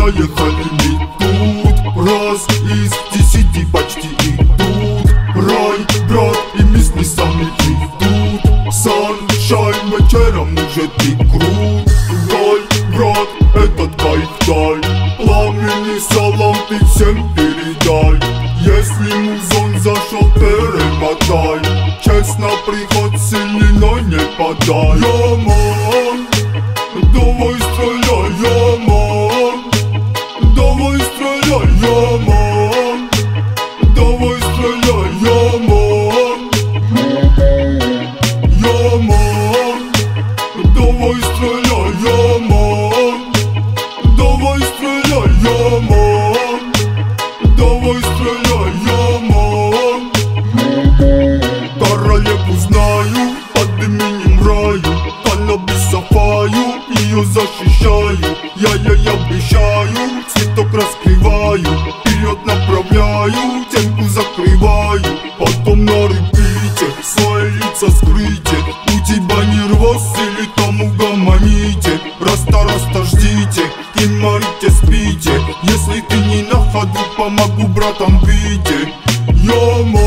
проехали мы тут. Раз из 10 почти идут. Рай, брат, и мы с ними идут. Саншайн, вечером уже ты крут. Дай, брат, этот кайф дай. Пламенный салам ты всем передай. Если музон зашел, перемотай. Честно, приход сильный, но не подай. Яман, давай стреляй, яман. Давай стреляй, яман. Давай стреляй, яман. Яман, давай стреляй, яман. Давай стреляй, яман. Давай стреляй, яман. Королеву знаю, под именем Раю. Каннабиса фаю, ее защищаю. Я обещаю, цветок раскрываю. Вперед направляю, темку закрываю. Потом на репите, свои лица скрыйте. У тебя нервоз или там угомоните. Раста ждите, и морите, спите. Если ты не на ходу, помогу братам, виде. Йома.